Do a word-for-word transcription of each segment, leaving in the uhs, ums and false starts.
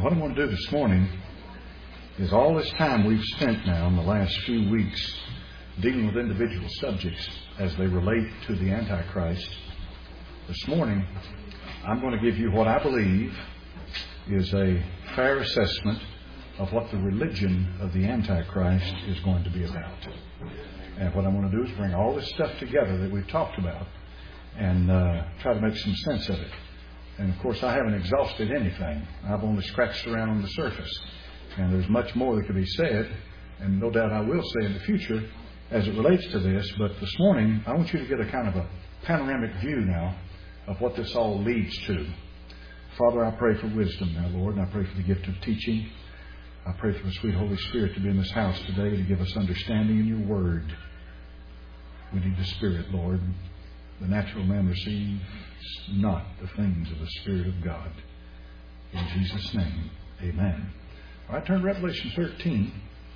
What I want to do this morning is all this time we've spent now in the last few weeks dealing with individual subjects as they relate to the Antichrist. This morning, I'm going to give you what I believe is a fair assessment of what the religion of the Antichrist is going to be about. And what I want to do is bring all this stuff together that we've talked about and uh, try to make some sense of it. And of course, I haven't exhausted anything. I've only scratched around on the surface. And there's much more that could be said, and no doubt I will say in the future as it relates to this. But this morning, I want you to get a kind of a panoramic view now of what this all leads to. Father, I pray for wisdom now, Lord, and I pray for the gift of teaching. I pray for the sweet Holy Spirit to be in this house today to give us understanding in your word. We need the Spirit, Lord. The natural man receives not the things of the Spirit of God. In Jesus' name, amen. All right, turn to Revelation thirteen.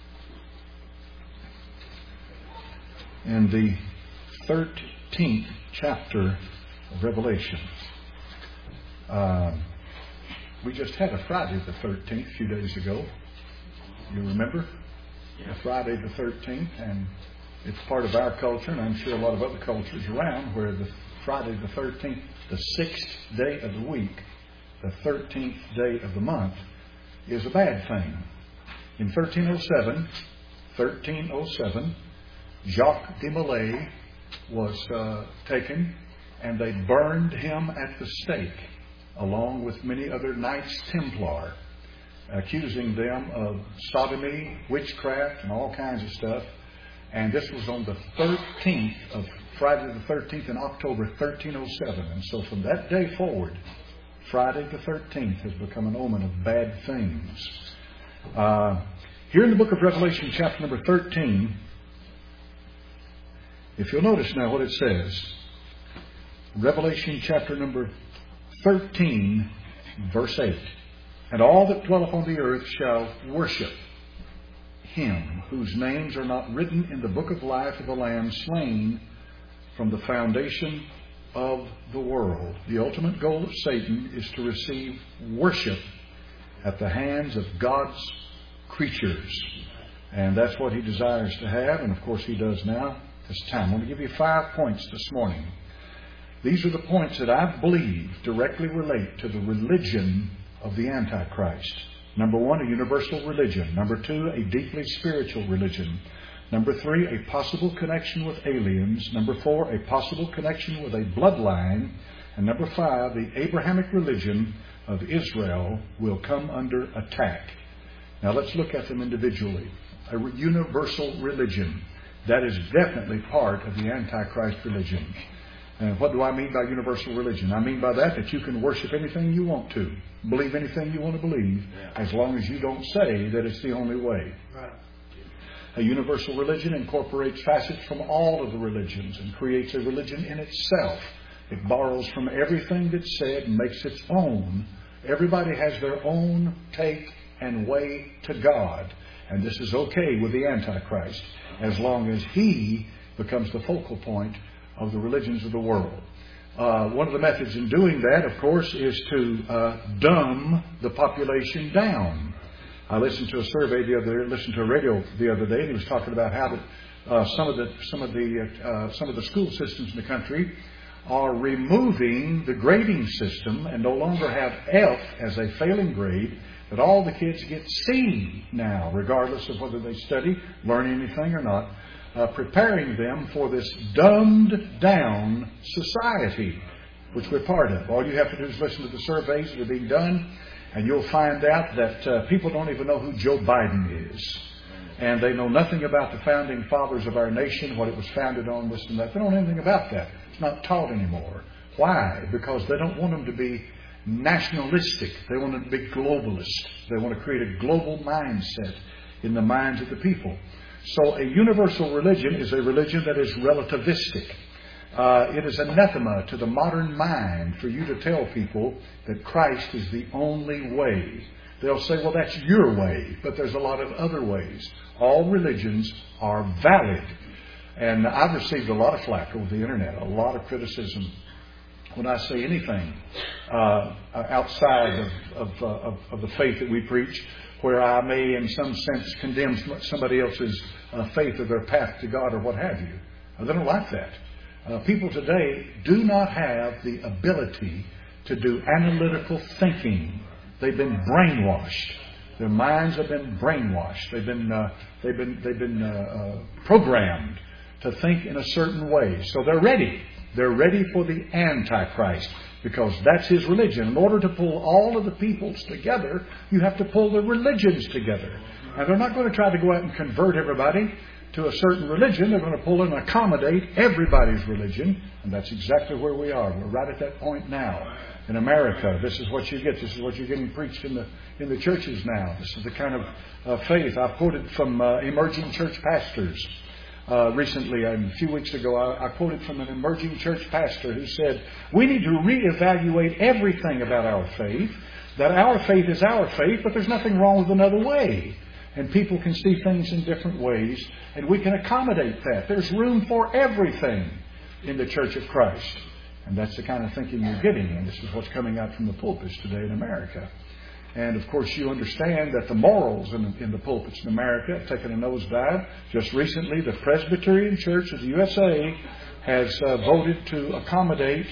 And the thirteenth chapter of Revelation. Uh, we just had a Friday the thirteenth a few days ago. You remember? Yeah. A Friday the thirteenth, and it's part of our culture, and I'm sure a lot of other cultures around, where the Friday the thirteenth, the sixth day of the week, the thirteenth day of the month, is a bad thing. In thirteen oh seven, thirteen oh seven, Jacques de Molay was uh, taken, and they burned him at the stake, along with many other Knights Templar, accusing them of sodomy, witchcraft, and all kinds of stuff. And this was on the thirteenth of Friday the thirteenth in October thirteen oh seven. And so from that day forward, Friday the thirteenth has become an omen of bad things. Uh, here in the book of Revelation, chapter number thirteen, if you'll notice now what it says. Revelation chapter number thirteen, verse eight. And all that dwell upon the earth shall worship Him, whose names are not written in the book of life of the Lamb slain from the foundation of the world. The ultimate goal of Satan is to receive worship at the hands of God's creatures. And that's what he desires to have, and of course he does now this time. I want to give you five points this morning. These are the points that I believe directly relate to the religion of the Antichrist. Number one, a universal religion. Number two, a deeply spiritual religion. Number three, a possible connection with aliens. Number four, a possible connection with a bloodline. And number five, the Abrahamic religion of Israel will come under attack. Now let's look at them individually. A universal religion. That is definitely part of the Antichrist religion. And what do I mean by universal religion? I mean by that that you can worship anything you want to, believe anything you want to believe, as long as you don't say that it's the only way. Right. A universal religion incorporates facets from all of the religions and creates a religion in itself. It borrows from everything that's said and makes its own. Everybody has their own take and way to God. And this is okay with the Antichrist, as long as he becomes the focal point of the religions of the world. Uh, one of the methods in doing that, of course, is to uh, dumb the population down. I listened to a survey the other, listened to a radio the other day, and he was talking about how that, uh, some of the some of the uh, some of the school systems in the country are removing the grading system and no longer have F as a failing grade, but all the kids get C now, regardless of whether they study, learn anything or not. Uh, preparing them for this dumbed down society, which we're part of. All you have to do is listen to the surveys that are being done, and you'll find out that uh, people don't even know who Joe Biden is. And they know nothing about the founding fathers of our nation, what it was founded on, this and that. They don't know anything about that. It's not taught anymore. Why? Because they don't want them to be nationalistic. They want them to be globalist. They want to create a global mindset in the minds of the people. So a universal religion is a religion that is relativistic. Uh, it is anathema to the modern mind for you to tell people that Christ is the only way. They'll say, well, that's your way, but there's a lot of other ways. All religions are valid. And I've received a lot of flack over the internet, a lot of criticism when I say anything uh, outside of, of, uh, of, of the faith that we preach, where I may in some sense condemn somebody else's uh, faith or their path to God or what have you. Uh, they don't like that. Uh, people today do not have the ability to do analytical thinking. They've been brainwashed. Their minds have been brainwashed. They've been uh, they've been they've been uh, uh, programmed to think in a certain way. So they're ready. They're ready for the Antichrist, because that's his religion. In order to pull all of the peoples together, you have to pull the religions together. And they're not going to try to go out and convert everybody to a certain religion. They're going to pull and accommodate everybody's religion. And that's exactly where we are. We're right at that point now. In America, this is what you get. This is what you're getting preached in the in the churches now. This is the kind of uh, faith. I've quoted from uh, emerging church pastors. Uh, recently, a few weeks ago, I, I quoted from an emerging church pastor who said, we need to reevaluate everything about our faith, that our faith is our faith, but there's nothing wrong with another way. And people can see things in different ways, and we can accommodate that. There's room for everything in the Church of Christ. And that's the kind of thinking you're getting, and this is what's coming out from the pulpits today in America. And, of course, you understand that the morals in the, in the pulpits in America have taken a nosedive. Just recently, the Presbyterian Church of the U S A has uh, voted to accommodate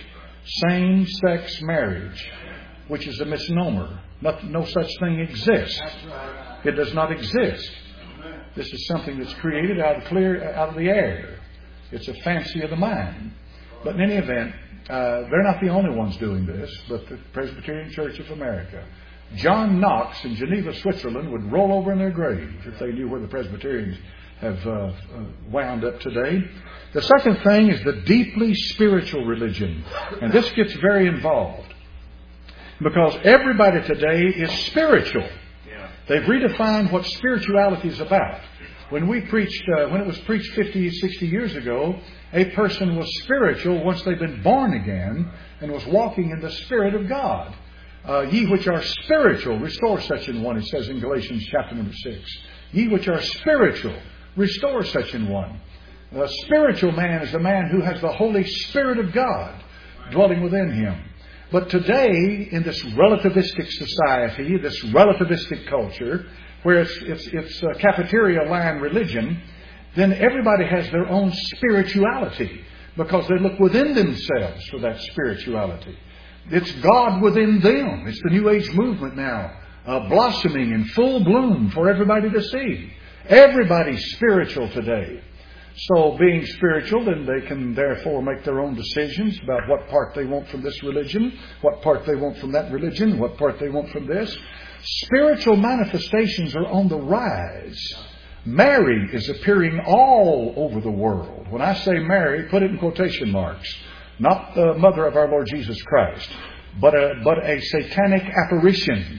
same-sex marriage, which is a misnomer. No, no such thing exists. It does not exist. This is something that's created out of clear out of the air. It's a fancy of the mind. But in any event, uh, they're not the only ones doing this, but the Presbyterian Church of America. John Knox in Geneva, Switzerland would roll over in their grave if they knew where the Presbyterians have uh, uh, wound up today. The second thing is the deeply spiritual religion. And this gets very involved, because everybody today is spiritual. They've redefined what spirituality is about. When we preached, uh, when it was preached fifty, sixty years ago, a person was spiritual once they've been born again and was walking in the Spirit of God. Uh, ye which are spiritual, restore such an one, it says in Galatians chapter number six. Ye which are spiritual, restore such an one. A spiritual man is a man who has the Holy Spirit of God dwelling within him. But today, in this relativistic society, this relativistic culture, where it's, it's, it's a cafeteria line religion, then everybody has their own spirituality, because they look within themselves for that spirituality. It's God within them. It's the New Age movement now, uh, blossoming in full bloom for everybody to see. Everybody's spiritual today. So being spiritual, then they can therefore make their own decisions about what part they want from this religion, what part they want from that religion, what part they want from this. Spiritual manifestations are on the rise. Mary is appearing all over the world. When I say Mary, put it in quotation marks. Not the mother of our Lord Jesus Christ, but a, but a satanic apparition.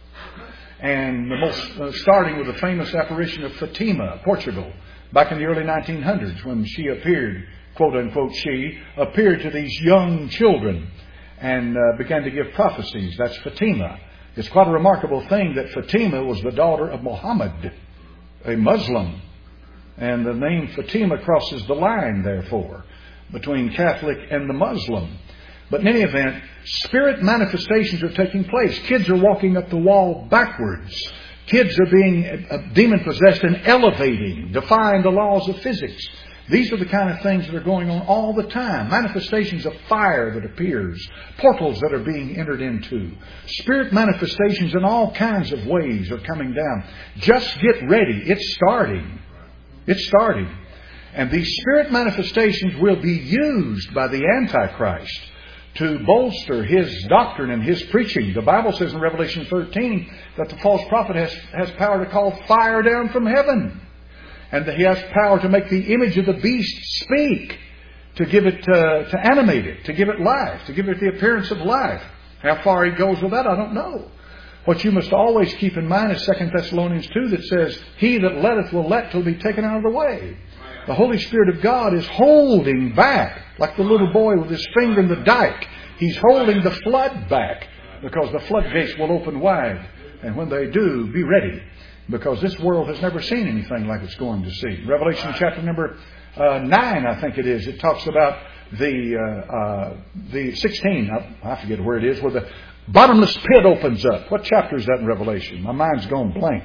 And the most, uh, starting with the famous apparition of Fatima, Portugal, back in the early nineteen hundreds, when she appeared, quote unquote she, appeared to these young children and uh, began to give prophecies. That's Fatima. It's quite a remarkable thing that Fatima was the daughter of Muhammad, a Muslim. And the name Fatima crosses the line, therefore, between Catholic and the Muslim. But in any event, spirit manifestations are taking place. Kids are walking up the wall backwards. Kids are being demon-possessed and elevating, defying the laws of physics. These are the kind of things that are going on all the time. Manifestations of fire that appears. Portals that are being entered into. Spirit manifestations in all kinds of ways are coming down. Just get ready. It's starting. It's starting. And these spirit manifestations will be used by the Antichrist to bolster his doctrine and his preaching. The Bible says in Revelation thirteen that the false prophet has, has power to call fire down from heaven. And that he has power to make the image of the beast speak, to give it, uh, to animate it, to give it life, to give it the appearance of life. How far he goes with that, I don't know. What you must always keep in mind is Second Thessalonians two that says, he that letteth will let till be taken out of the way. The Holy Spirit of God is holding back, like the little boy with his finger in the dike. He's holding the flood back, because the floodgates will open wide. And when they do, be ready, because this world has never seen anything like it's going to see. Revelation chapter number uh, nine, I think it is, it talks about the uh, uh, the sixteen, I, I forget where it is, where the bottomless pit opens up. What chapter is that in Revelation? My mind's gone blank.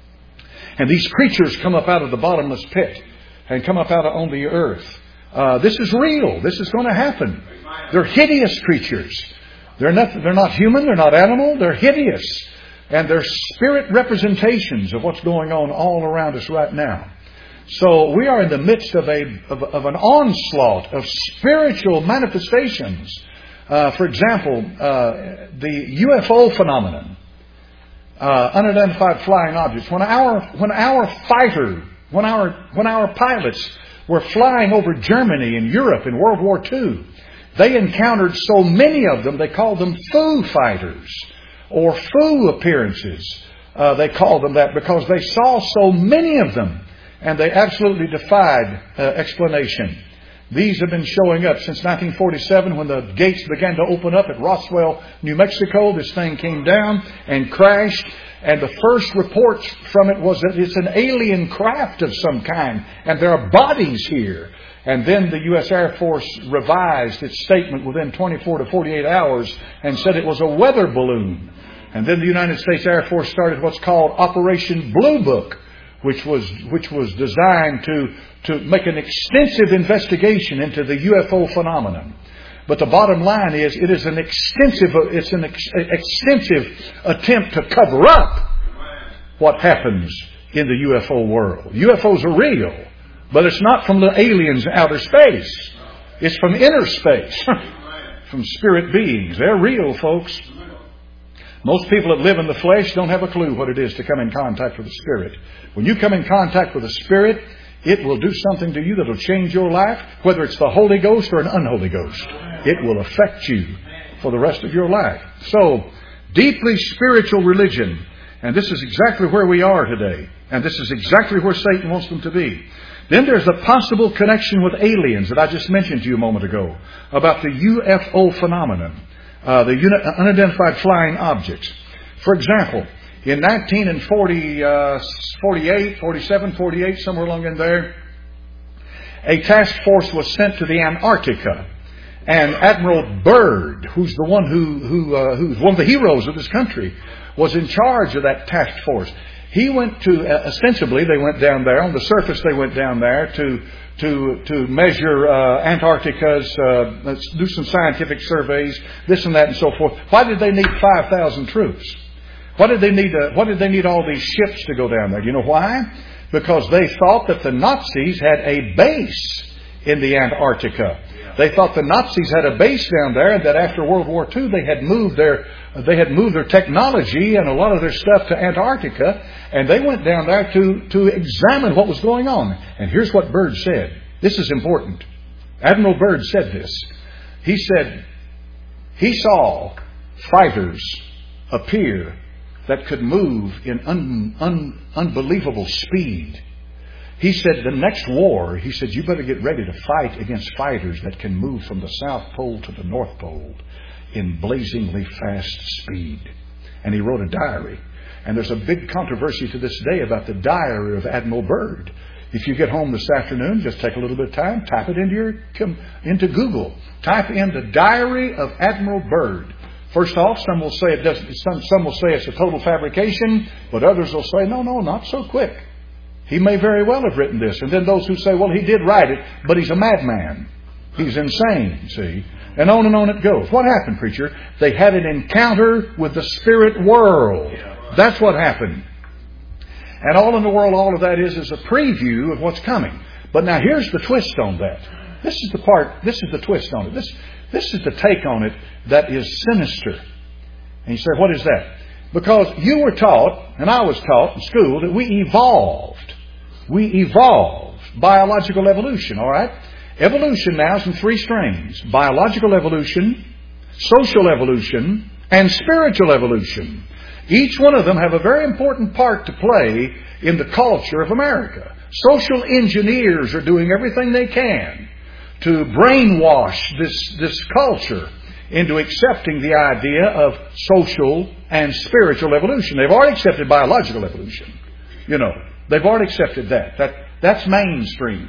And these creatures come up out of the bottomless pit and come up out on the earth. Uh, this is real. This is going to happen. They're hideous creatures. They're not, they're not human. They're not animal. They're hideous. And they're spirit representations of what's going on all around us right now. So we are in the midst of a of, of an onslaught of spiritual manifestations. Uh, for example, uh, the U F O phenomenon, uh, unidentified flying objects. When our when our fighter, when our when our pilots were flying over Germany and Europe in World War Two, they encountered so many of them. They called them Foo Fighters or Foo appearances. Uh, they called them that because they saw so many of them. And they absolutely defied uh, explanation. These have been showing up since nineteen forty-seven when the gates began to open up at Roswell, New Mexico. This thing came down and crashed. And the first reports from it was that it's an alien craft of some kind. And there are bodies here. And then the U S Air Force revised its statement within twenty-four to forty-eight hours and said it was a weather balloon. And then the United States Air Force started what's called Operation Blue Book, which was which was designed to, to make an extensive investigation into the U F O phenomenon. But the bottom line is it is an extensive it's an ex, extensive attempt to cover up what happens in the U F O world. U F Os are real, but it's not from the aliens in outer space. It's from inner space, from spirit beings. They're real, folks. Most people that live in the flesh don't have a clue what it is to come in contact with the Spirit. When you come in contact with the Spirit, it will do something to you that will change your life, whether it's the Holy Ghost or an unholy ghost. It will affect you for the rest of your life. So, deeply spiritual religion, and this is exactly where we are today, and this is exactly where Satan wants them to be. Then there's the possible connection with aliens that I just mentioned to you a moment ago, about the U F O phenomenon. Uh, the unidentified flying objects. For example, in nineteen forty, uh, forty-eight, forty-seven, forty-eight, somewhere along in there, a task force was sent to the Antarctica, and Admiral Byrd, who's the one who, who uh, who's one of the heroes of this country, was in charge of that task force. He went to uh, ostensibly they went down there on the surface. They went down there to. to to measure uh, Antarctica's, uh, let's do some scientific surveys, this and that and so forth. Why did they need five thousand troops? Why did they need uh, why did they need all these ships to go down there? Do you know why? Because they thought that the Nazis had a base in the Antarctica. They thought the Nazis had a base down there, and that after World War Two they had moved their they had moved their technology and a lot of their stuff to Antarctica, and they went down there to, to examine what was going on. And here's what Byrd said. This is important. Admiral Byrd said this. He said he saw fighters appear that could move in un, un, unbelievable speed. He said the next war, he said, you better get ready to fight against fighters that can move from the South Pole to the North Pole in blazingly fast speed. And he wrote a diary. And there's a big controversy to this day about the diary of Admiral Byrd. If you get home this afternoon, just take a little bit of time, type it into your into Google. Type in the diary of Admiral Byrd. First off, some will say it doesn't. Some, some will say it's a total fabrication, but others will say, no, no, not so quick. He may very well have written this. And then those who say, well, he did write it, but he's a madman. He's insane, see. And on and on it goes. What happened, preacher? They had an encounter with the spirit world. That's what happened. And all in the world, all of that is, is a preview of what's coming. But now here's the twist on that. This is the part, this is the twist on it. This, this is the take on it that is sinister. And you say, what is that? Because you were taught, and I was taught in school, that we evolved. We evolved. Biological evolution, all right? Evolution now is in three strains. Biological evolution, social evolution, and spiritual evolution. Each one of them have a very important part to play in the culture of America. Social engineers are doing everything they can to brainwash this, this culture into accepting the idea of social and spiritual evolution. They've already accepted biological evolution. You know, they've already accepted that. That that's mainstream.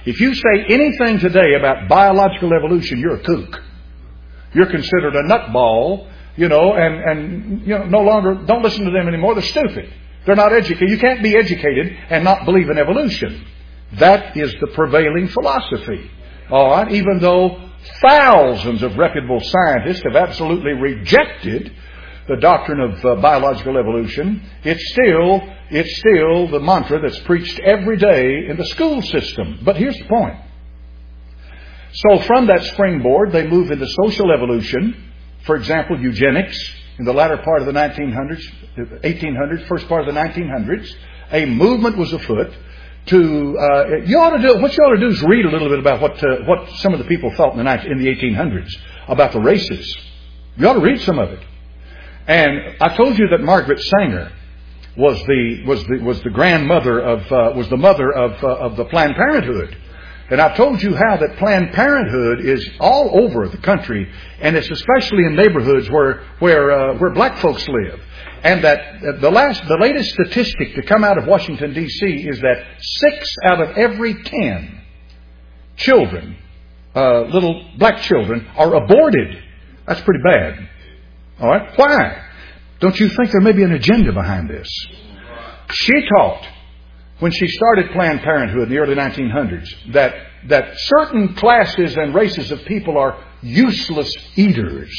If you say anything today about biological evolution, you're a kook. You're considered a nutball, you know, and, and you know, no longer, don't listen to them anymore. They're stupid. They're not educated. You can't be educated and not believe in evolution. That is the prevailing philosophy. All right? Even though thousands of reputable scientists have absolutely rejected the doctrine of uh, biological evolution, it's still, it's still the mantra that's preached every day in the school system. But here's the point. So from that springboard, they move into social evolution. For example, eugenics in the latter part of the nineteen hundreds, eighteen hundreds, first part of the nineteen hundreds. A movement was afoot to, uh, you ought to do, what you ought to do is read a little bit about what, uh, what some of the people thought in the, in the eighteen hundreds about the races. You ought to read some of it. And I told you that Margaret Sanger was the, was the, was the grandmother of, uh, was the mother of, uh, of the Planned Parenthood. And I've told you how that Planned Parenthood is all over the country, and it's especially in neighborhoods where where uh, where black folks live. And that the last, the latest statistic to come out of Washington D C is that six out of every ten children, uh, little black children, are aborted. That's pretty bad. All right, why? Don't you think there may be an agenda behind this? She taught, when she started Planned Parenthood in the early nineteen hundreds, that, that certain classes and races of people are useless eaters.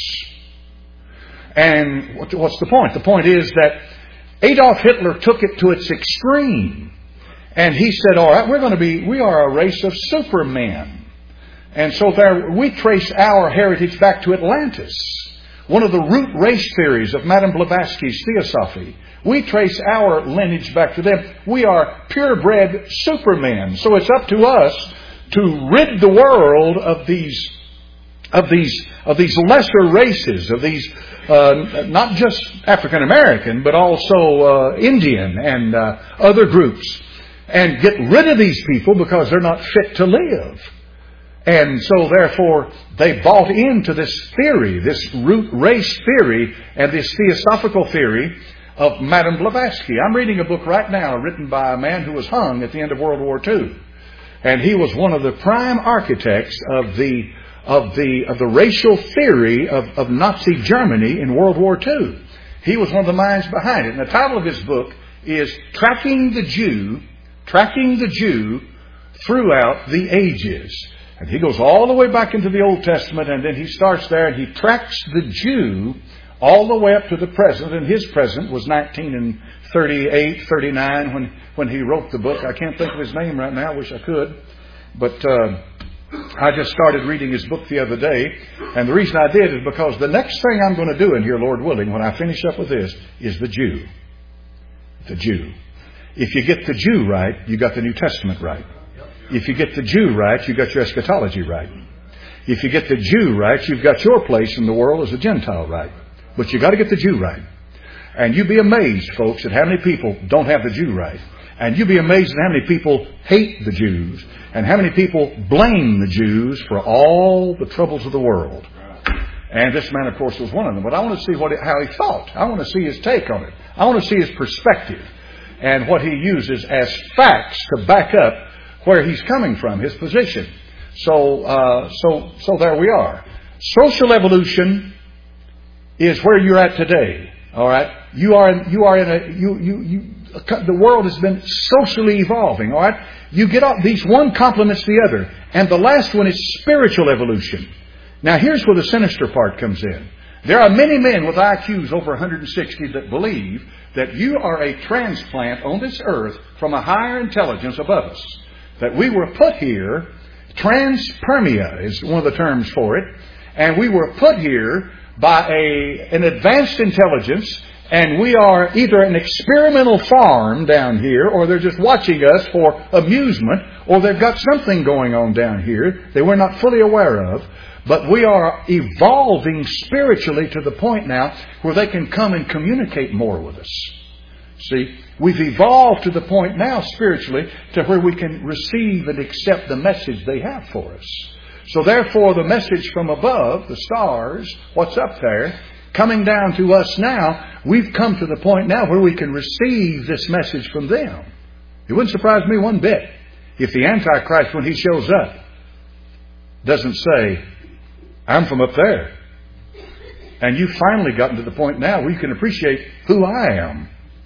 And what's the point? The point is that Adolf Hitler took it to its extreme. And he said, all right, we're going to be, we are a race of supermen. And so there, we trace our heritage back to Atlantis. One of the root race theories of Madame Blavatsky's Theosophy. We trace our lineage back to them. We are purebred supermen. So it's up to us to rid the world of these, of these, of these lesser races, of these, uh, not just African American, but also uh, Indian and uh, other groups, and get rid of these people because they're not fit to live. And so, therefore, they bought into this theory, this root race theory, and this theosophical theory of Madame Blavatsky. I'm reading a book right now written by a man who was hung at the end of World War Two. And he was one of the prime architects of the of the of the racial theory of, of Nazi Germany in World War Two. He was one of the minds behind it. And the title of his book is Tracking the Jew, Tracking the Jew Throughout the Ages. And he goes all the way back into the Old Testament, and then he starts there and he tracks the Jew all the way up to the present. And his present was nineteen thirty-eight, thirty-nine when, when he wrote the book. I can't think of his name right now. I wish I could. But uh, I just started reading his book the other day. And the reason I did is because the next thing I'm going to do in here, Lord willing, when I finish up with this, is the Jew. The Jew. If you get the Jew right, you got the New Testament right. If you get the Jew right, you've got your eschatology right. If you get the Jew right, you've got your place in the world as a Gentile right. But you've got to get the Jew right. And you'd be amazed, folks, at how many people don't have the Jew right. And you'd be amazed at how many people hate the Jews. And how many people blame the Jews for all the troubles of the world. And this man, of course, was one of them. But I want to see what it, how he thought. I want to see his take on it. I want to see his perspective. And what he uses as facts to back up where he's coming from, his position. So, uh, so, so there we are. Social evolution is where you're at today. All right, you are, in, you are in a, you, you, you. The world has been socially evolving. All right, you get off these one complements the other, and the last one is spiritual evolution. Now, here's where the sinister part comes in. There are many men with I Qs over one hundred sixty that believe that you are a transplant on this earth from a higher intelligence above us. That we were put here, transpermia is one of the terms for it, and we were put here by a an advanced intelligence, and we are either an experimental farm down here, or they're just watching us for amusement, or they've got something going on down here that we're not fully aware of. But we are evolving spiritually to the point now where they can come and communicate more with us. See, we've evolved to the point now spiritually to where we can receive and accept the message they have for us. So therefore, the message from above, the stars, what's up there, coming down to us now, we've come to the point now where we can receive this message from them. It wouldn't surprise me one bit if the Antichrist, when he shows up, doesn't say, I'm from up there, and you've finally gotten to the point now where you can appreciate who I am,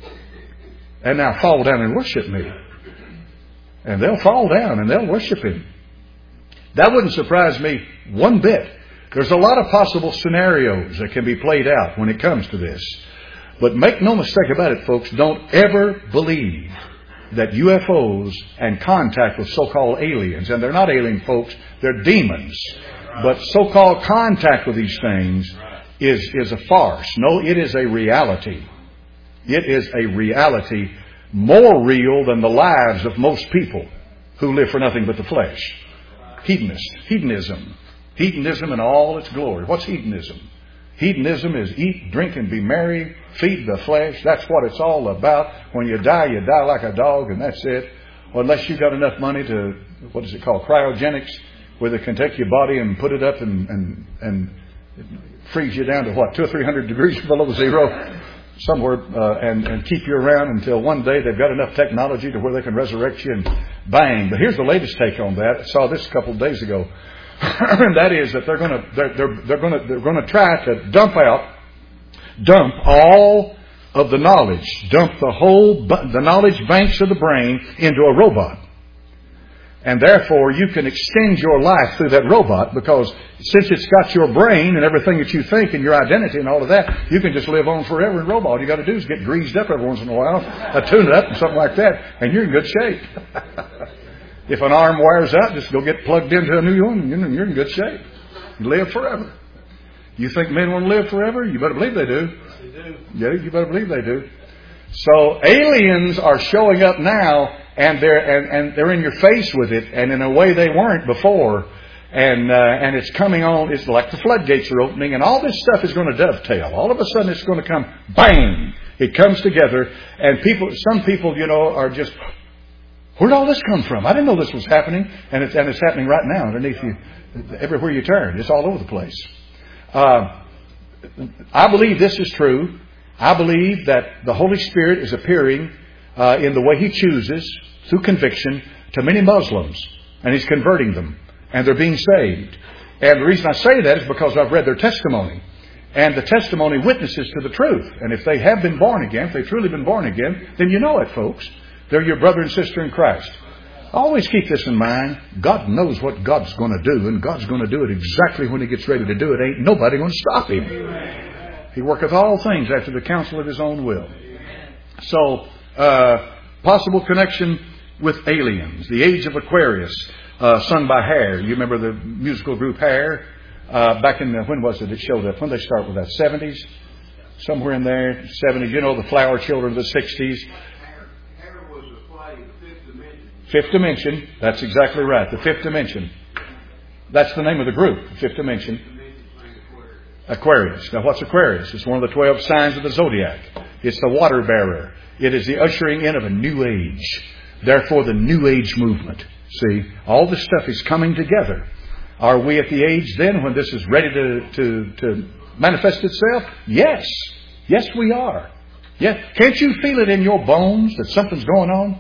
and now fall down and worship me. And they'll fall down and they'll worship him. That wouldn't surprise me one bit. There's a lot of possible scenarios that can be played out when it comes to this. But make no mistake about it, folks, don't ever believe that U F Os and contact with so-called aliens, and they're not alien folks, they're demons. But so-called contact with these things is, is a farce. No, it is a reality. It is a reality more real than the lives of most people who live for nothing but the flesh. Hedonist, hedonism. Hedonism in all its glory. What's hedonism? Hedonism is eat, drink, and be merry, feed the flesh. That's what it's all about. When you die, you die like a dog, and that's it. Or unless you've got enough money to, what is it called, cryogenics, where they can take your body and put it up and, and, and freeze you down to what, two or three hundred degrees below zero, somewhere, uh, and, and keep you around until one day they've got enough technology to where they can resurrect you and bang. But here's the latest take on that. I saw this a couple of days ago. And that is that they're going to they're they're, they're going to they're going to try to dump out dump all of the knowledge, dump the whole the knowledge banks of the brain into a robot. And therefore you can extend your life through that robot, because since it's got your brain and everything that you think and your identity and all of that, you can just live on forever in robot. All you got to do is get greased up every once in a while, uh, tune it up and something like that, and you're in good shape. If an arm wears out, just go get plugged into a new one, and you're in good shape. You live forever. You think men want to live forever? You better believe they do. They do. Yeah, you better believe they do. So aliens are showing up now, and they're and, and they're in your face with it, and in a way they weren't before. And uh, and it's coming on. It's like the floodgates are opening, and all this stuff is going to dovetail. All of a sudden, it's going to come, bang! It comes together, and people. Some people, you know, are just. Where'd all this come from? I didn't know this was happening. And it's, and it's happening right now underneath you. Everywhere you turn. It's all over the place. Uh, I believe this is true. I believe that the Holy Spirit is appearing uh, in the way He chooses, through conviction, to many Muslims. And He's converting them. And they're being saved. And the reason I say that is because I've read their testimony. And the testimony witnesses to the truth. And if they have been born again, if they've truly been born again, then you know it, folks. They're your brother and sister in Christ. Always keep this in mind. God knows what God's going to do, and God's going to do it exactly when He gets ready to do it. Ain't nobody going to stop Him. He worketh all things after the counsel of His own will. So, uh, possible connection with aliens. The Age of Aquarius, uh, sung by Hair. You remember the musical group Hair? Uh, back in the, when was it it showed up? When did they start with that? seventies? Somewhere in there. seventies. You know, the Flower Children of the sixties. Fifth Dimension. That's exactly right. The Fifth Dimension. That's the name of the group. Fifth Dimension. Aquarius. Now what's Aquarius? It's one of the twelve signs of the zodiac. It's the water bearer. It is the ushering in of a new age. Therefore the New Age movement. See, all this stuff is coming together. Are we at the age then when this is ready to, to, to manifest itself? Yes. Yes, we are. Yeah. Can't you feel it in your bones that something's going on?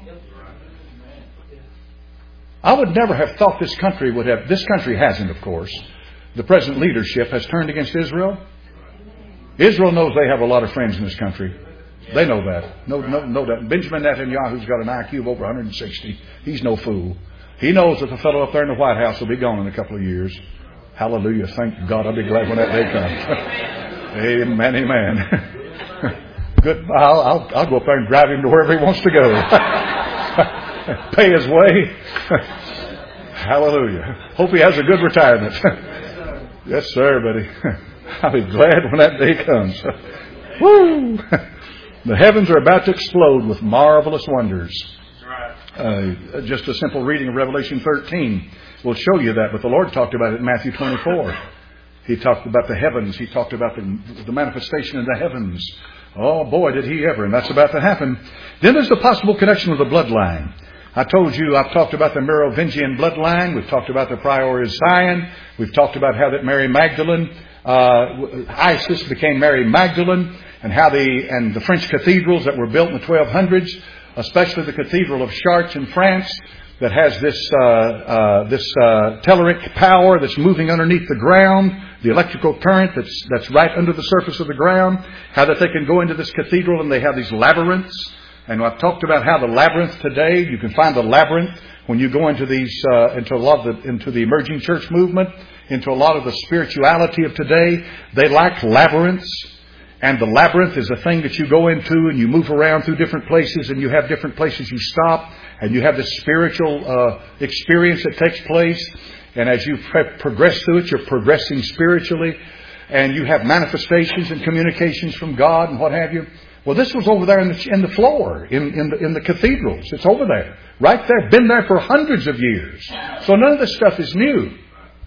I would never have thought this country would have... This country hasn't, of course. The present leadership has turned against Israel. Israel knows they have a lot of friends in this country. They know that. No, no, no doubt. Benjamin Netanyahu's got an I Q of over one hundred sixty. He's no fool. He knows that the fellow up there in the White House will be gone in a couple of years. Hallelujah. Thank God. I'll be glad when that day comes. Amen, amen. Good. I'll, I'll, I'll go up there and drive him to wherever he wants to go. Pay his way. Hallelujah. Hope he has a good retirement. Yes, sir, buddy. I'll be glad when that day comes. Woo! The heavens are about to explode with marvelous wonders. Uh, just a simple reading of Revelation thirteen will show you that. But the Lord talked about it in Matthew twenty-four. He talked about the heavens. He talked about the, the manifestation in the heavens. Oh, boy, did he ever. And that's about to happen. Then there's the possible connection with the bloodline. I told you, I've talked about the Merovingian bloodline. We've talked about the Priori of Zion. We've talked about how that Mary Magdalene, uh, Isis became Mary Magdalene, and how the, and the French cathedrals that were built in the twelve hundreds, especially the Cathedral of Chartres in France, that has this uh, uh, this uh, telluric power that's moving underneath the ground, the electrical current that's that's right under the surface of the ground. How that they can go into this cathedral and they have these labyrinths. And I've talked about how the labyrinth today, you can find the labyrinth when you go into these uh, into a lot of the, into the emerging church movement, into a lot of the spirituality of today. They lack labyrinths. And the labyrinth is a thing that you go into and you move around through different places and you have different places you stop and you have this spiritual uh, experience that takes place. And as you progress through it, you're progressing spiritually and you have manifestations and communications from God and what have you. Well, this was over there in the, in the floor, in, in, the, in the cathedrals. It's over there, right there, been there for hundreds of years. So none of this stuff is new.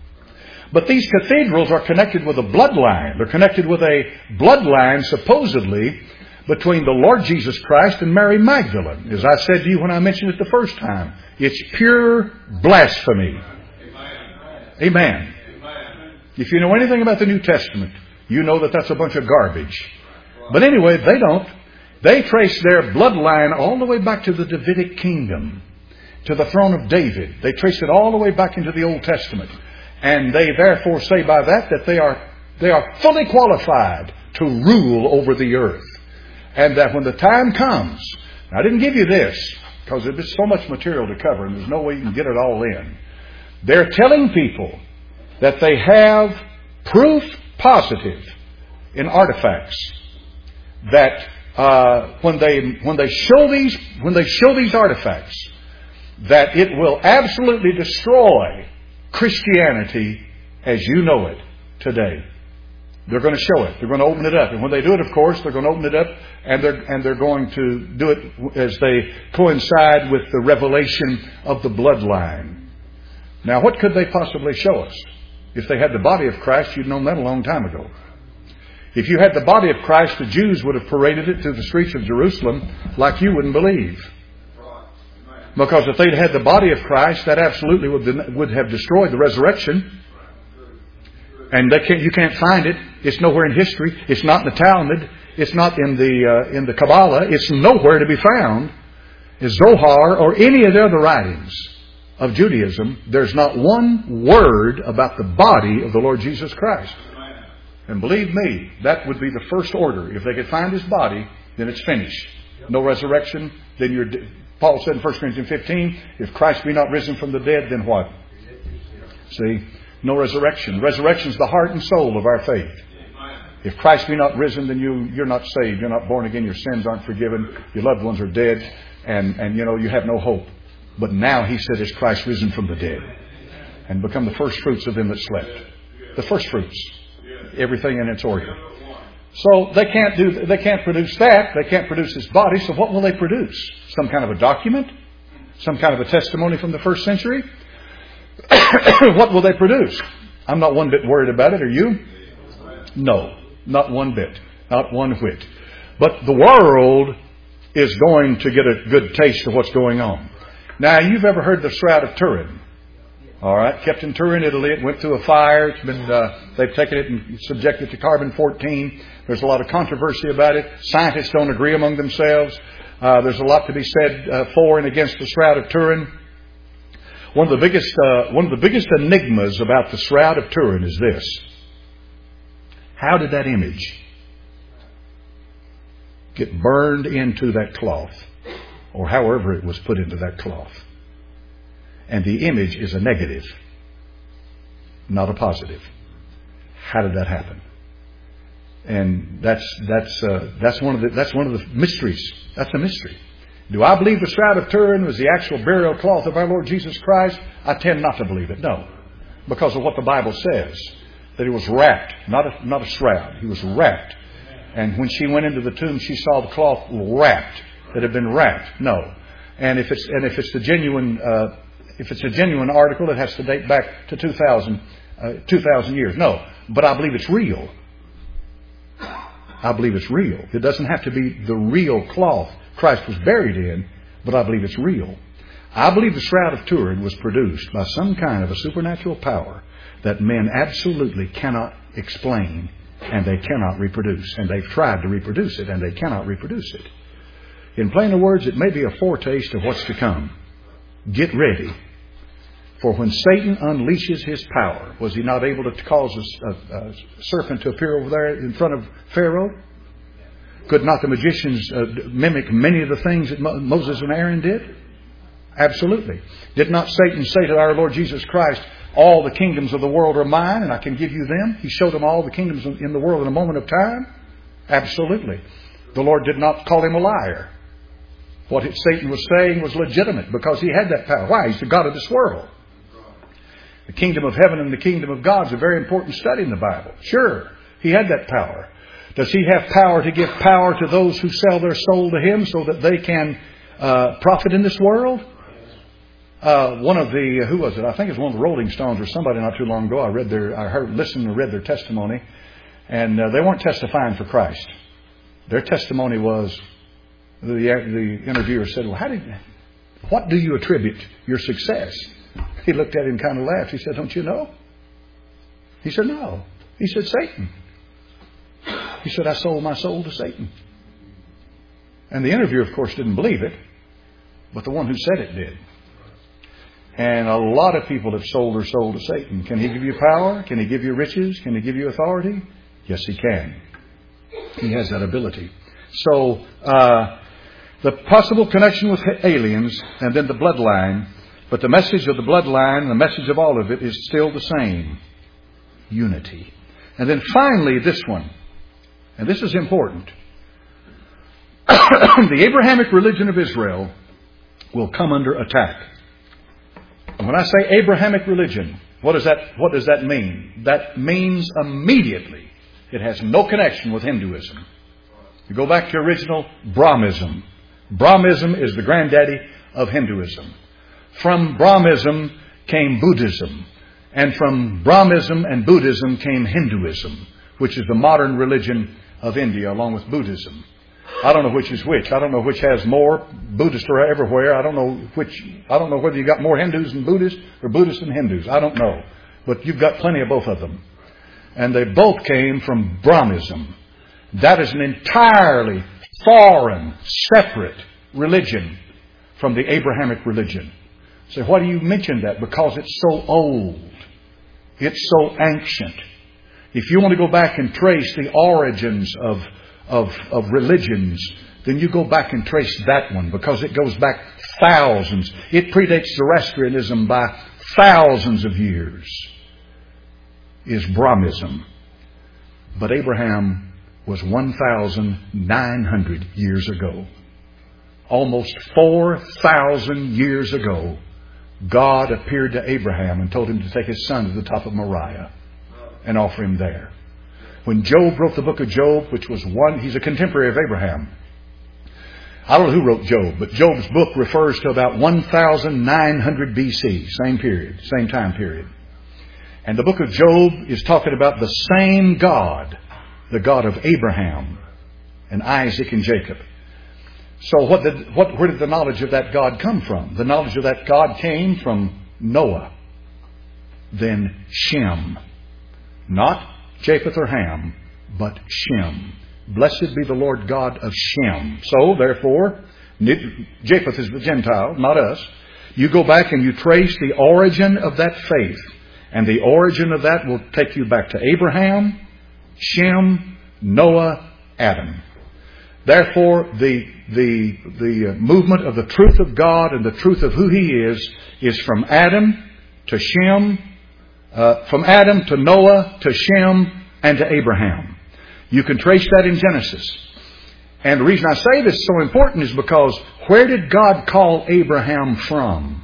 But these cathedrals are connected with a bloodline. They're connected with a bloodline, supposedly, between the Lord Jesus Christ and Mary Magdalene. As I said to you when I mentioned it the first time, it's pure blasphemy. Amen. Amen. Amen. If you know anything about the New Testament, you know that that's a bunch of garbage. But anyway, they don't. They trace their bloodline all the way back to the Davidic kingdom, to the throne of David. They trace it all the way back into the Old Testament. And they therefore say by that that they are they are fully qualified to rule over the earth. And that when the time comes, I didn't give you this because there's so much material to cover and there's no way you can get it all in. They're telling people that they have proof positive in artifacts that uh, when they when they show these when they show these artifacts that it will absolutely destroy Christianity as you know it today. They're going to show it. They're going to open it up. And when they do it, of course, they're going to open it up and they're, and they're going to do it as they coincide with the revelation of the bloodline. Now, what could they possibly show us? If they had the body of Christ, you'd known that a long time ago. If you had the body of Christ, the Jews would have paraded it through the streets of Jerusalem like you wouldn't believe. Because if they'd had the body of Christ, that absolutely would, would have destroyed the resurrection. And they can't, you can't find it. It's nowhere in history. It's not in the Talmud. It's not in the uh, in the Kabbalah. It's nowhere to be found. In Zohar or any of the other writings of Judaism, there's not one word about the body of the Lord Jesus Christ. And believe me, that would be the first order. If they could find His body, then it's finished. No resurrection, then you're... Paul said in First Corinthians fifteen, if Christ be not risen from the dead, then what? See, no resurrection. Resurrection is the heart and soul of our faith. If Christ be not risen, then you, you're not saved. You're not born again. Your sins aren't forgiven. Your loved ones are dead. And, and you know, you have no hope. But now He said, is Christ risen from the dead and become the first fruits of them that slept. The first fruits. Everything in its order. So they can't do, they can't produce that. They can't produce His body. So what will they produce? Some kind of a document? Some kind of a testimony from the first century? What will they produce? I'm not one bit worried about it. Are you? No, not one bit. Not one whit. But the world is going to get a good taste of what's going on. Now, you've ever heard the Shroud of Turin? All right, kept in Turin, Italy. It went through a fire. It's been uh, they've taken it and subjected it to carbon fourteen. There's a lot of controversy about it. Scientists don't agree among themselves. Uh, there's a lot to be said uh, for and against the Shroud of Turin. One of the biggest uh, one of the biggest enigmas about the Shroud of Turin is this: how did that image get burned into that cloth, or however it was put into that cloth? And the image is a negative, not a positive. How did that happen? And that's that's uh, that's one of the that's one of the mysteries. That's a mystery. Do I believe the Shroud of Turin was the actual burial cloth of our Lord Jesus Christ? I tend not to believe it. No, because of what the Bible says, that He was wrapped, not a, not a shroud. He was wrapped, and when she went into the tomb, she saw the cloth wrapped. That had been wrapped. No, and if it's and if it's the genuine. Uh, If it's a genuine article, it has to date back to two thousand, uh, two thousand years. No, but I believe it's real. I believe it's real. It doesn't have to be the real cloth Christ was buried in, but I believe it's real. I believe the Shroud of Turin was produced by some kind of a supernatural power that men absolutely cannot explain and they cannot reproduce. And they've tried to reproduce it and they cannot reproduce it. In plainer words, it may be a foretaste of what's to come. get ready. For when Satan unleashes his power, was he not able to cause a, a, a serpent to appear over there in front of Pharaoh? Could not the magicians uh, mimic many of the things that Mo- Moses and Aaron did? Absolutely. Did not Satan say to our Lord Jesus Christ, all the kingdoms of the world are mine and I can give you them? He showed him all the kingdoms in the world in a moment of time? Absolutely. The Lord did not call him a liar. What Satan was saying was legitimate because he had that power. Why? He's the God of this world. The kingdom of heaven and the kingdom of God is a very important study in the Bible. Sure, he had that power. Does he have power to give power to those who sell their soul to him so that they can uh, profit in this world? Uh, one of the, who was it? I think it was one of the Rolling Stones or somebody not too long ago. I read their, I heard, listened and read their testimony. And uh, they weren't testifying for Christ. Their testimony was, the, the interviewer said, well, how did, what do you attribute your success? He looked at him and kind of laughed. He said, don't you know? He said, no. He said, Satan. He said, I sold my soul to Satan. And the interviewer, of course, didn't believe it. But the one who said it did. And a lot of people have sold their soul to Satan. Can he give you power? Can he give you riches? Can he give you authority? Yes, he can. He has that ability. So, uh, the possible connection with aliens and then the bloodline. But the message of the bloodline, the message of all of it is still the same. Unity. And then finally, this one. And this is important. The Abrahamic religion of Israel will come under attack. And when I say Abrahamic religion, what does that, what does that mean? That means immediately it has no connection with Hinduism. You go back to original Brahmism. Brahmism is the granddaddy of Hinduism. From Brahmism came Buddhism. And from Brahmism and Buddhism came Hinduism, which is the modern religion of India along with Buddhism. I don't know which is which. I don't know which has more. Buddhists are everywhere. I don't know which. I don't know whether you got more Hindus than Buddhists or Buddhists than Hindus. I don't know. But you've got plenty of both of them. And they both came from Brahmism. That is an entirely foreign, separate religion from the Abrahamic religion. So why do you mention that? Because it's so old. It's so ancient. If you want to go back and trace the origins of, of, of religions, then you go back and trace that one because it goes back thousands. It predates Zoroastrianism by thousands of years. Is Brahmism. But Abraham was one thousand nine hundred years ago. Almost four thousand years ago, God appeared to Abraham and told him to take his son to the top of Moriah and offer him there. When Job wrote the book of Job, which was one, he's a contemporary of Abraham. I don't know who wrote Job, but Job's book refers to about one thousand nine hundred B C, same period, same time period. And the book of Job is talking about the same God, the God of Abraham and Isaac and Jacob. So what did, what, where did the knowledge of that God come from? The knowledge of that God came from Noah, then Shem. Not Japheth or Ham, but Shem. Blessed be the Lord God of Shem. So, therefore, Japheth is the Gentile, not us. You go back and you trace the origin of that faith. And the origin of that will take you back to Abraham, Shem, Noah, Adam. Therefore, the, the, the movement of the truth of God and the truth of who He is, is from Adam to Shem, uh, from Adam to Noah to Shem and to Abraham. You can trace that in Genesis. And the reason I say this is so important is because where did God call Abraham from?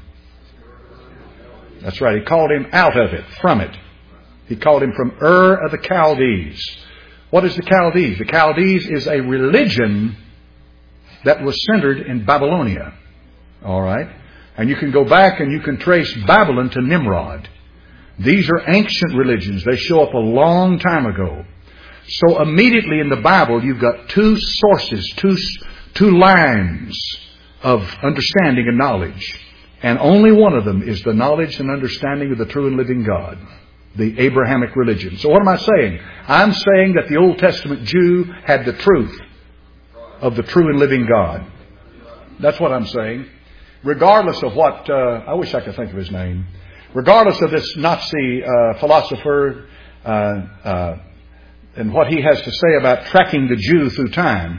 That's right. He called him out of it, from it. He called him from Ur of the Chaldees. What is the Chaldees? The Chaldees is a religion that was centered in Babylonia. All right? And you can go back and you can trace Babylon to Nimrod. These are ancient religions. They show up a long time ago. So immediately in the Bible, you've got two sources, two, two lines of understanding and knowledge. And only one of them is the knowledge and understanding of the true and living God, the Abrahamic religion. So what am I saying? I'm saying that the Old Testament Jew had the truth of the true and living God. That's what I'm saying. regardless of what, uh, I wish I could think of his name, regardless of this Nazi uh, philosopher uh, uh, and what he has to say about tracking the Jew through time,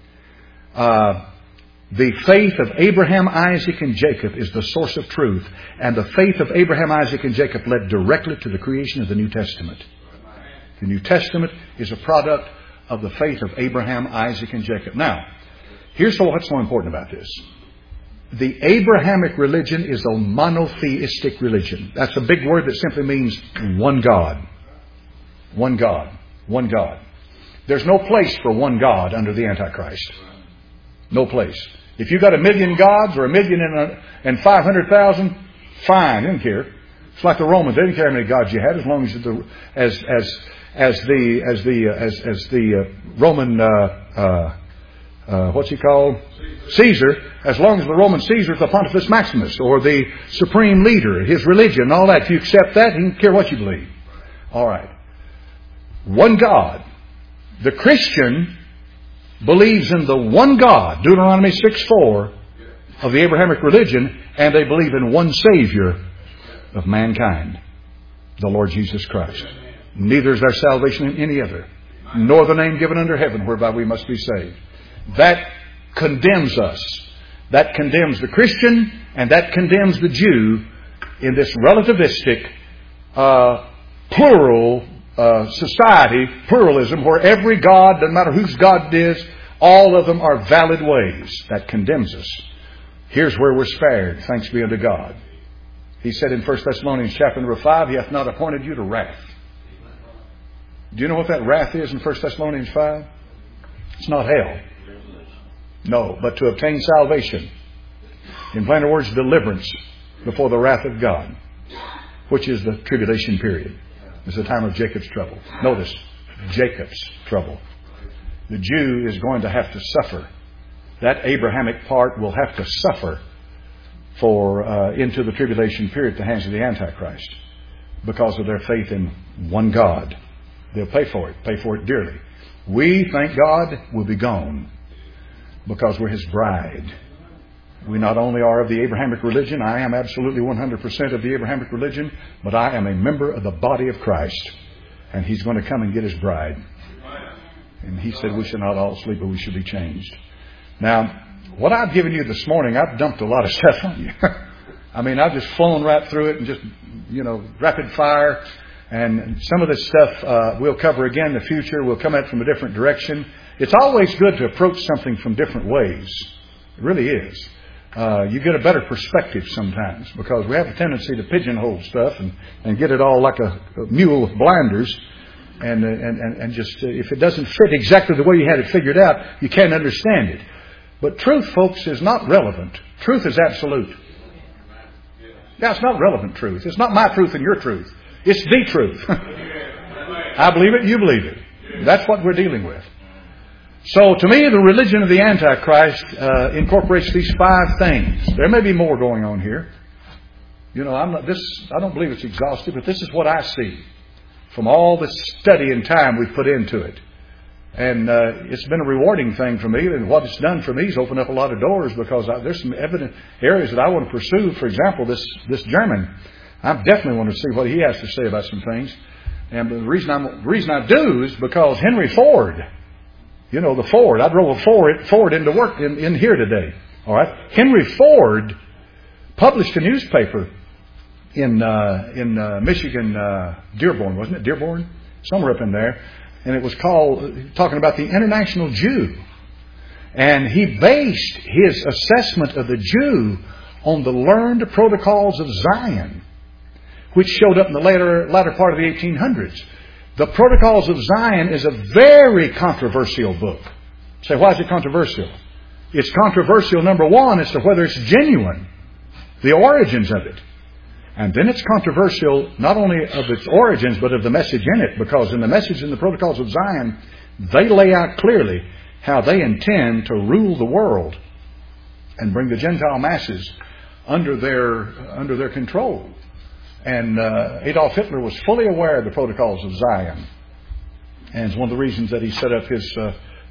uh, the faith of Abraham, Isaac, and Jacob is the source of truth. And the faith of Abraham, Isaac, and Jacob led directly to the creation of the New Testament. The New Testament is a product of the faith of Abraham, Isaac, and Jacob. Now, here's what's so important about this. The Abrahamic religion is a monotheistic religion. That's a big word that simply means one God. One God. One God. There's no place for one God under the Antichrist. No place. If you've got a million gods or a million and, a, and five hundred thousand, fine, they don't care. It's like the Romans. They didn't care how many gods you had, as long as the as as as the as the uh, as as the uh, Roman uh, uh, uh, what's he called? Caesar. As long as the Roman Caesar is the Pontifex Maximus or the supreme leader, his religion, and all that. If you accept that, he doesn't care what you believe. All right. One God. The Christian believes in the one God, Deuteronomy six four, of the Abrahamic religion, and they believe in one Savior of mankind, the Lord Jesus Christ. Neither is there salvation in any other, nor the name given under heaven whereby we must be saved. That condemns us. That condemns the Christian, and that condemns the Jew in this relativistic, uh, plural Uh, society, pluralism, where every God, doesn't matter whose God it is, all of them are valid ways. That condemns us. Here's where we're spared, thanks be unto God. He said in First Thessalonians chapter number five, He hath not appointed you to wrath. Do you know what that wrath is in First Thessalonians five? It's not hell. No, but to obtain salvation. In plainer words, deliverance before the wrath of God, which is the tribulation period. It's the time of Jacob's trouble. Notice, Jacob's trouble. The Jew is going to have to suffer. That Abrahamic part will have to suffer for uh, into the tribulation period at the hands of the Antichrist because of their faith in one God. They'll pay for it, pay for it dearly. We, thank God, will be gone because we're His bride. We not only are of the Abrahamic religion, I am absolutely one hundred percent of the Abrahamic religion, but I am a member of the body of Christ. And He's going to come and get His bride. And He said we should not all sleep, but we should be changed. Now, what I've given you this morning, I've dumped a lot of stuff on you. I mean, I've just flown right through it and just, you know, rapid fire. And some of this stuff uh, we'll cover again in the future. We'll come at it from a different direction. It's always good to approach something from different ways. It really is. Uh, you get a better perspective sometimes because we have a tendency to pigeonhole stuff and, and get it all like a, a mule with blinders. And, and, and, and just uh, if it doesn't fit exactly the way you had it figured out, you can't understand it. But truth, folks, is not relevant. Truth is absolute. Yeah, it's not relevant truth. It's not my truth and your truth. It's the truth. I believe it, you believe it. That's what we're dealing with. So, to me, the religion of the Antichrist uh, incorporates these five things. There may be more going on here. You know, I'm not, this. I don't believe it's exhaustive, but this is what I see from all the study and time we've put into it. And uh, it's been a rewarding thing for me. And what it's done for me is opened up a lot of doors because I, there's some evident areas that I want to pursue. For example, this this German. I definitely want to see what he has to say about some things. And the reason I'm the reason I do is because Henry Ford. You know, the Ford. I drove a Ford, Ford into work in, in here today. All right. Henry Ford published a newspaper in uh, in uh, Michigan, uh, Dearborn, wasn't it? Dearborn? Somewhere up in there. And it was called, talking about the International Jew. And he based his assessment of the Jew on the learned protocols of Zion, which showed up in the later, latter part of the eighteen hundreds. The Protocols of Zion is a very controversial book. Say, why is it controversial? It's controversial, number one, as to whether it's genuine, the origins of it. And then it's controversial not only of its origins, but of the message in it. Because in the message in the Protocols of Zion, they lay out clearly how they intend to rule the world and bring the Gentile masses under their, under their control. And uh, Adolf Hitler was fully aware of the Protocols of Zion. And it's one of the reasons that he set up his uh,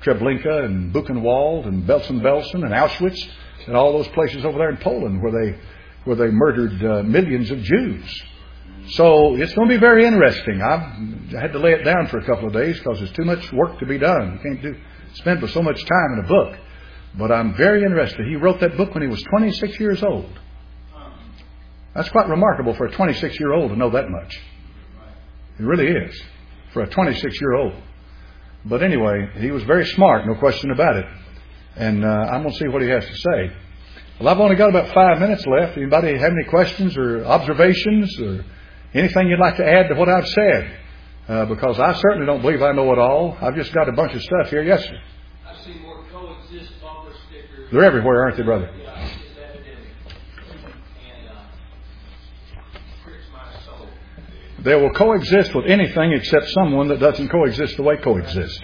Treblinka and Buchenwald and Belsen-Belsen and Auschwitz and all those places over there in Poland where they where they murdered uh, millions of Jews. So it's going to be very interesting. I've, I had to lay it down for a couple of days because there's too much work to be done. You can't do spend so much time in a book. But I'm very interested. He wrote that book when he was twenty-six years old. That's quite remarkable for a twenty-six-year-old to know that much. It really is, for a twenty-six-year-old. But anyway, he was very smart, no question about it. And uh, I'm going to see what he has to say. Well, I've only got about five minutes left. Anybody have any questions or observations or anything you'd like to add to what I've said? Uh, because I certainly don't believe I know it all. I've just got a bunch of stuff here. Yes, sir. I see more coexist bumper stickers. They're everywhere, aren't they, brother? Yeah, it's epidemic. And uh, pricks my soul. They will coexist with anything except someone that doesn't coexist the way coexist.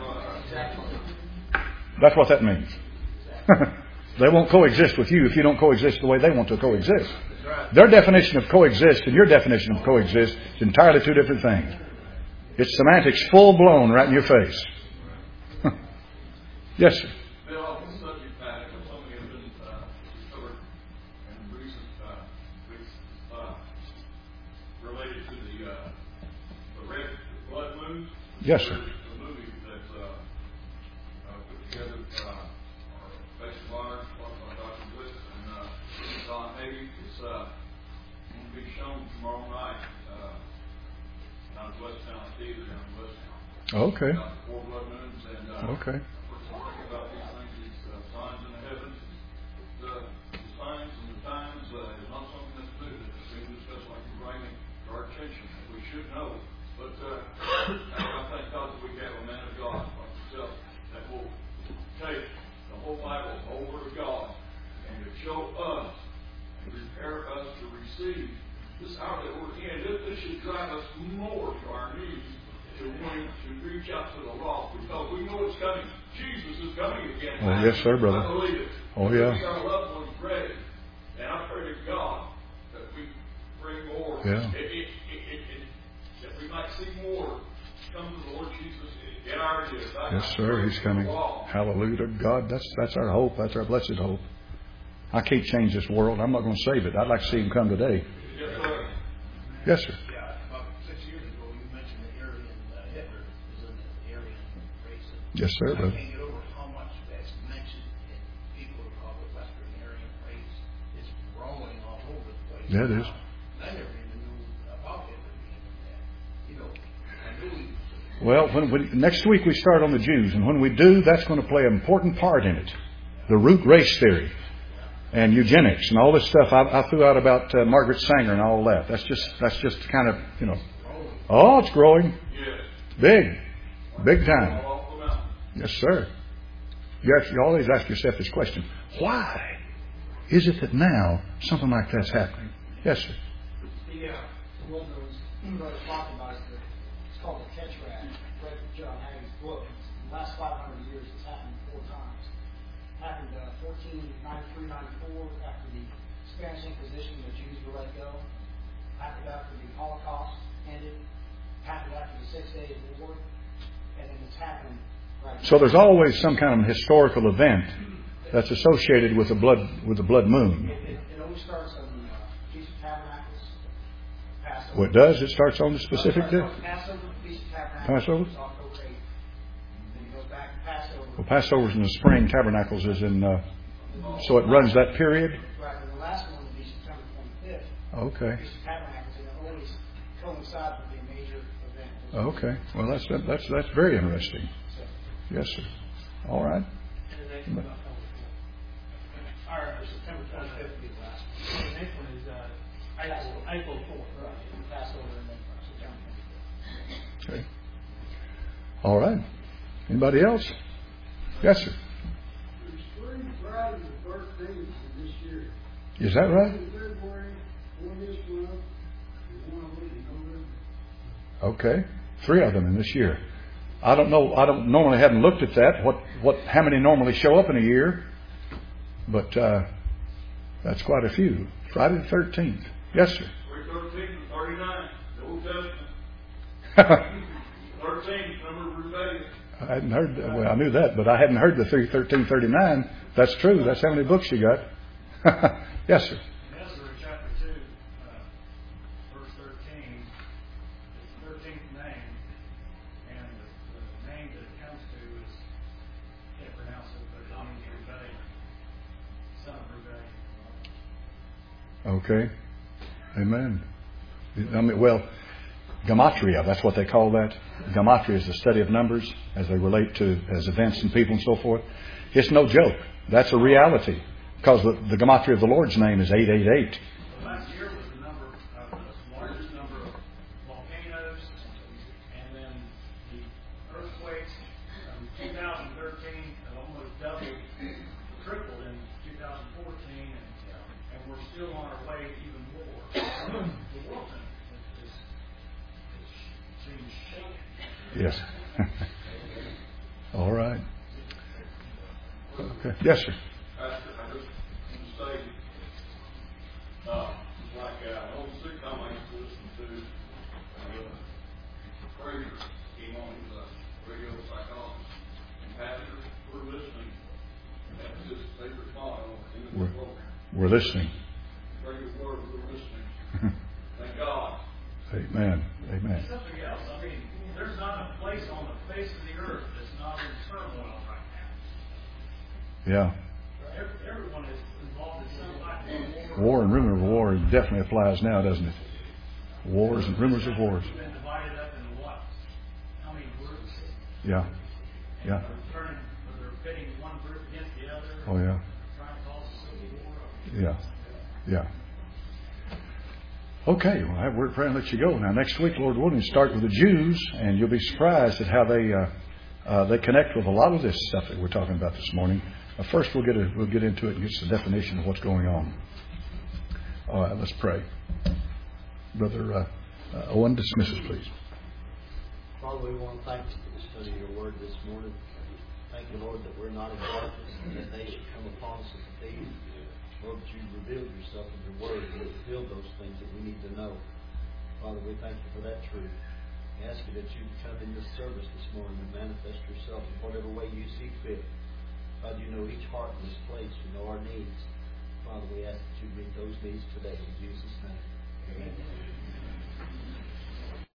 That's what that means. They won't coexist with you if you don't coexist the way they want to coexist. Their definition of coexist and your definition of coexist is entirely two different things. It's semantics full blown right in your face. Yes, sir. Bill, on the subject matter, something has been uh, covered in recent uh, weeks uh, related to the uh, the red blood moon. Yes, sir. The movie that's uh, uh, put together uh, or based on Doctor Bliss and uh, Don Hagen. It's uh, going to be shown tomorrow night uh, out of West Town Theater down in West Town. Okay. Uh, four blood moons and uh, Okay. about these things, these uh, signs in the heavens. The, the signs and the times uh, is not something that's new. It's being discussed like you're bringing to our attention. We should know. But uh, I thank God that we have a man of God like yourself that will take the whole Bible, the whole Word of God, and to show us and prepare us to receive this hour that we're in. This, this should drive us more to our knees to wanting to reach out to the lost because we know it's coming. Jesus is coming again. Oh, yes, sir, brother. I believe it. Oh, yeah. We got our loved ones ready. And I pray to God that we bring more. Yeah. It, it, it, it, it, that we might see more come to the Lord Jesus in our days. Yes, sir. He's coming. Hallelujah to God. That's that's our hope. That's our blessed hope. I can't change this world. I'm not going to save it. I'd like to see him come today. Yes, sir. Yes, sir. Yeah, about six years ago, you mentioned the Aryan uh, Hitler is in the Aryan race. Yes, sir, I brother. can't get over how much that's mentioned in people who call the Western Aryan race. It's growing all over the place. Yeah, it is. I never even knew about Hitler being in that. You know, I knew he was. Well, when we, next week we start on the Jews, and when we do, that's going to play an important part in it. The root race theory and eugenics and all this stuff. I, I threw out about uh, Margaret Sanger and all that. That's just that's just kind of, you know. Oh, it's growing. Yes. Big. Big time. All off the mountain. Yes, sir. You, have, you always ask yourself this question. Why is it that now something like that's happening? Yes, sir. The uh, one that was brother talking about is the, it's called the Tetrad. Read John Hagen's book. In the last five hundred years, it's happened four times. It happened uh, fourteen ninety-three ninety-four after the Spanish Inquisition, the Jews were let go. Happened after the Holocaust ended. Happened after the Six Days War, and then it's happening right now. So there's always some kind of historical event that's associated with the blood with the blood moon. It, it, it always starts on the uh, Feast of Tabernacles, Passover. What does? It starts on the specific day? Passover, Feast of Tabernacles. Passover? It's October eighth. Then it goes back to Passover. Well, Passover's in the spring. Tabernacles is in. Uh, so it runs that period. Right, and the last one will be September twenty-fifth. Okay. Feast of Tabernacles, and it always coincides with a major event. Okay. Well, that's that's that's very interesting. So, Yes, sir. All right. and the next one, All right, for September twenty-fifth will be the last one. The next one is uh, April, April fourth. Right, Passover and then September twenty-fifth. Okay. All right. Anybody else? Yes, sir. Spring Friday is the thirteenth of this year. Is that right? One in February, one this month, and one a week in November. Okay. Three of them in this year. I don't know. I don't normally haven't looked at that. What what? How many normally show up in a year? But uh, that's quite a few. Friday the thirteenth. Yes, sir. We're thirteen and thirty-nine, the Old Testament. thirteen, number of rebellion. I hadn't heard. Well, I knew that, but I hadn't heard the three thirteen thirty nine. That's true. That's how many books you got. Yes, sir. In Ezra chapter two, uh, verse thirteen, it's the thirteenth name, and the, the name that it comes to is, can't pronounce it, but it means rebellion, son of rebellion. Okay. Amen. I mean, well, gematria, that's what they call that. Gematria is the study of numbers as they relate to as events and people and so forth. It's no joke. That's a reality. Because the, the gematria of the Lord's name is eight eight eight. The last year was the number, uh, the largest number of volcanoes, and then the earthquakes. Um, two thousand thirteen have almost doubled, tripled in two thousand fourteen, and, and we're still on our way to even more. The world is, is, is seems shaky. Yes. All right. Okay. Yes, sir. Pastor, I just want to say, uh, like uh, old sitcom I used to listen to, uh, Fraser came on, he's a radio psychologist. And Pastor, we're listening. That's his favorite motto in the We're, program. we're listening. Pray your word, we're listening. Thank God. Amen. Amen. Something else. I mean, there's not a place on the face of the earth that's not in turmoil right now. Yeah. Everyone is involved in some type of war. War and rumor of war definitely applies now, doesn't it? Wars and rumors of wars. We've been divided up into what? How many groups? Yeah. Yeah. They're turning, they're pitting one group against the other. Oh, yeah. Trying to cause a civil war. Yeah. Yeah. Okay, well, we're praying to let you go. Now, next week, Lord willing, start with the Jews, and you'll be surprised at how they uh, uh, they connect with a lot of this stuff that we're talking about this morning. Uh, first, we'll get a, we'll get into it and get the definition of what's going on. All right, let's pray. Brother uh, uh, Owen, dismiss us, please. Father, we want to thank you for the study of your word this morning. Thank you, Lord, that we're not in darkness and that they should come upon us as a thief. Lord, that you revealed yourself in your word and revealed those things that we need to know. Father, we thank you for that truth. We ask you that you come in this service this morning and manifest yourself in whatever way you see fit. God, you know each heart in this place. You know our needs. Father, we ask that you meet those needs today in Jesus' name. Amen.